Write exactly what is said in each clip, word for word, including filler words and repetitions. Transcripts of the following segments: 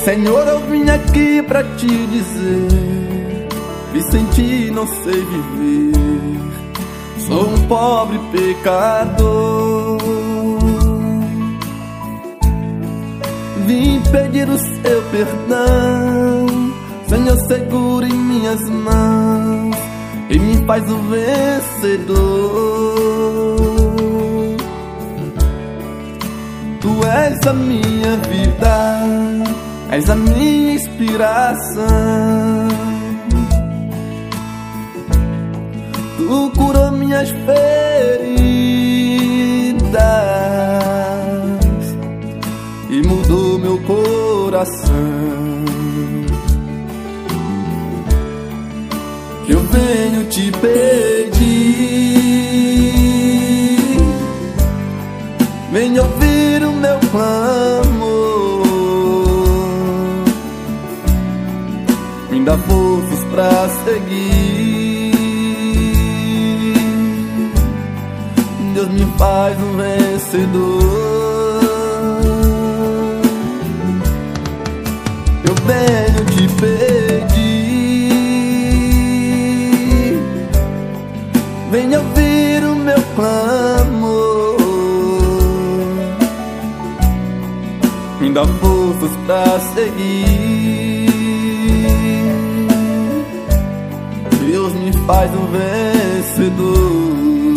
Senhor, eu vim aqui pra te dizer: me senti, não sei viver. Sou um pobre pecador. Vim pedir o seu perdão. Senhor, segura em minhas mãos e me faz o vencedor. Tu és a minha vida, és a minha inspiração. Tu curou minhas feridas e mudou meu coração. Eu venho te pedir, venha ouvir o meu clamor, me dá forças pra seguir. Deus me faz um vencedor. Eu venho te pedir, venha ouvir o meu clamor, me dá forças pra seguir. Deus me faz um vencedor.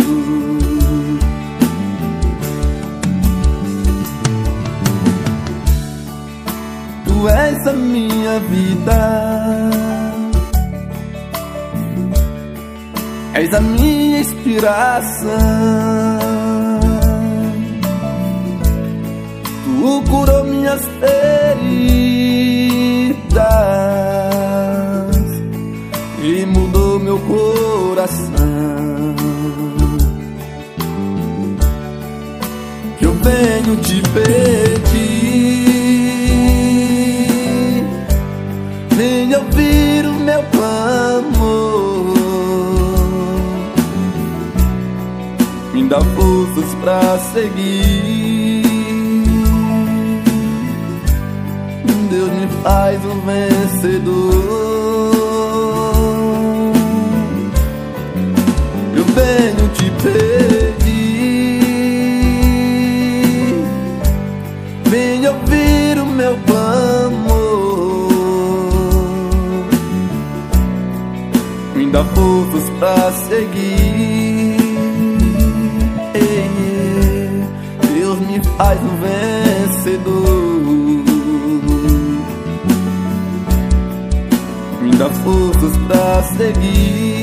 Tu és a minha vida, és a minha inspiração. Tu curou minhas feridas e mudou meu coração. Eu venho te pedir, venha ouvir o meu clamor, me dá forças pra seguir. Deus me faz um vencedor. Eu venho te pedir, venha ouvir o meu clamor, me dá forças pra seguir. Deus me faz um vencedor, me dá forças pra seguir.